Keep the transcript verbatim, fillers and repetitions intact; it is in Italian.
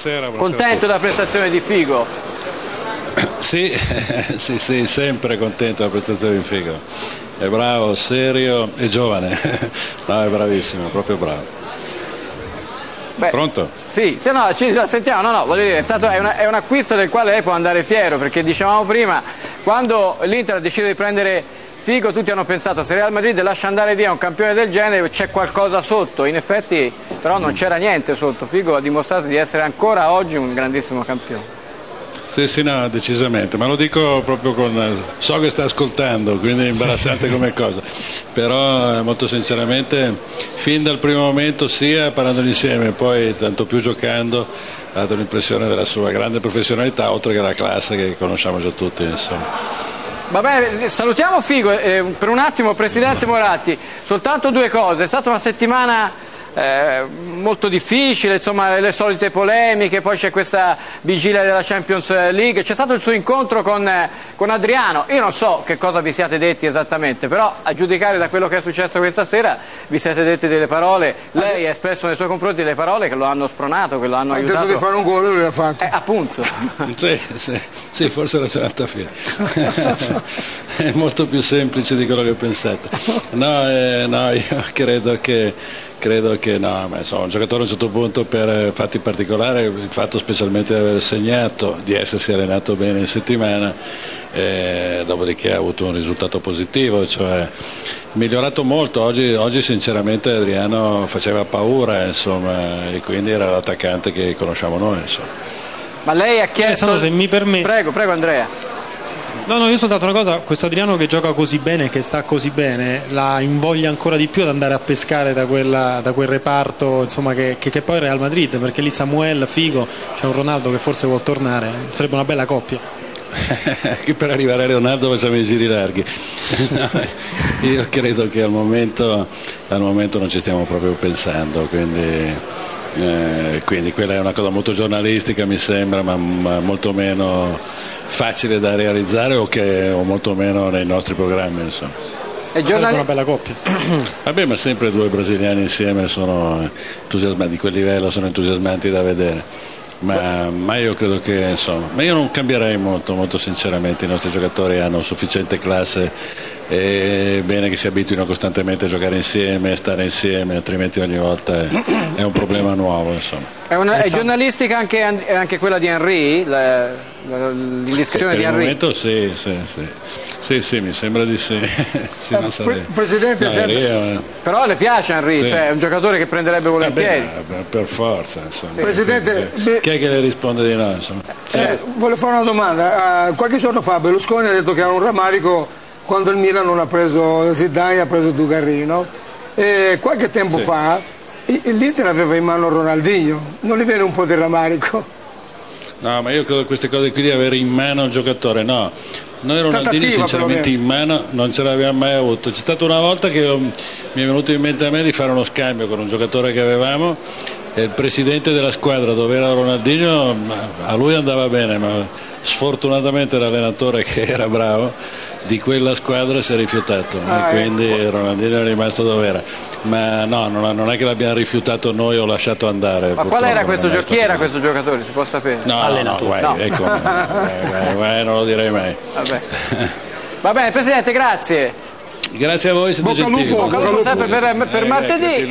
Buonasera, Contento della prestazione di Figo? Sì, sì, sì, sempre contento della prestazione di Figo. È bravo, serio e giovane. No, è bravissimo, proprio bravo. Beh, Pronto? Sì, se no, ci sentiamo, no, no, voglio dire, è, stato, è, una, è un acquisto del quale lei può andare fiero, perché dicevamo prima, quando l'Inter ha deciso di prendere Figo, tutti hanno pensato, se Real Madrid lascia andare via un campione del genere c'è qualcosa sotto, in effetti però non c'era niente sotto. Figo ha dimostrato di essere ancora oggi un grandissimo campione. Sì, sì, no, decisamente, ma lo dico proprio con... so che sta ascoltando, quindi è imbarazzante come cosa, però molto sinceramente fin dal primo momento, sia parlando insieme, poi tanto più giocando, ha dato l'impressione della sua grande professionalità, oltre che la classe che conosciamo già tutti, insomma. Va bene, salutiamo Figo, eh, per un attimo Presidente Moratti, soltanto due cose, è stata una settimana eh, molto difficile, insomma le solite polemiche, poi c'è questa vigilia della Champions League, c'è stato il suo incontro con, eh, con Adriano, io non so che cosa vi siate detti esattamente, però a giudicare da quello che è successo questa sera vi siete detti delle parole, lei ha espresso nei suoi confronti delle parole che lo hanno spronato, che lo hanno ha aiutato. detto di fare un gol e lui l'ha fatto. Eh, appunto. Sì, sì, sì, forse era certo fine. È molto più semplice di quello che pensate. No, eh, no, io credo che credo che no, ma insomma, un giocatore a un certo punto per fatti particolari, il fatto specialmente di aver segnato, di essersi allenato bene in settimana, eh, dopodiché ha avuto un risultato positivo, cioè migliorato molto. Oggi, oggi sinceramente Adriano faceva paura, insomma, e quindi era l'attaccante che conosciamo noi, insomma. Ma lei ha chiesto... Eh, se mi permette... Prego, prego Andrea. No, no, io soltanto una cosa, questo Adriano che gioca così bene, che sta così bene, la invoglia ancora di più ad andare a pescare da, quella, da quel reparto, insomma, che, che, che poi è Real Madrid, perché lì Samuel, Figo, c'è un Ronaldo che forse vuol tornare, sarebbe una bella coppia. Che per arrivare a Ronaldo facciamo i giri larghi. No, io credo che al momento, al momento non ci stiamo proprio pensando, quindi, eh, quindi quella è una cosa molto giornalistica, mi sembra, ma, ma molto meno facile da realizzare o, che, o molto meno nei nostri programmi, insomma. È giornali... una bella coppia. Vabbè, ma sempre due brasiliani insieme sono entusiasmanti, di quel livello sono entusiasmanti da vedere. Ma, ma io credo che insomma, ma io non cambierei molto, molto sinceramente. I nostri giocatori hanno sufficiente classe, è bene che si abituino costantemente a giocare insieme, a stare insieme, altrimenti ogni volta è, è un problema nuovo, insomma. È, una, è giornalistica anche, anche quella di Henry, l'indiscrezione di Henry? Per il momento sì, sì, sì, sì, sì, mi sembra di sì. Sì, non Pre- Presidente, no, senta... Henry, però le piace Henry, sì. Cioè è un giocatore che prenderebbe volentieri. Eh beh, per forza, insomma. Sì. Presidente, sì. Chi è che le risponde di no, insomma? Eh, volevo fare una domanda. Uh, qualche giorno fa Berlusconi ha detto che era un rammarico quando il Milan non ha preso Zidane, ha preso Dugarrino, e qualche tempo sì. fa l'Inter aveva in mano Ronaldinho, non gli viene un po' di rammarico? No, ma io credo che queste cose qui di avere in mano il giocatore, no. Noi Ronaldinho sinceramente in mano non ce l'abbiamo mai avuto. C'è stata una volta che io, mi è venuto in mente a me di fare uno scambio con un giocatore che avevamo, e il presidente della squadra dove era Ronaldinho, a lui andava bene, ma sfortunatamente l'allenatore che era bravo di quella squadra si è rifiutato, ah, e quindi ecco. Ronaldinho è rimasto dove era, ma no, non è che l'abbiamo rifiutato noi o lasciato andare. Ma qual era questo giocatore? Chi era questo giocatore, si può sapere? No, allenatore. No, no, ecco, vai, vai, vai, non lo direi mai. Vabbè. Va bene, Presidente, grazie. Grazie a voi, siete Bocca gentili. lupo, Bocca lupo sempre per, per eh, martedì.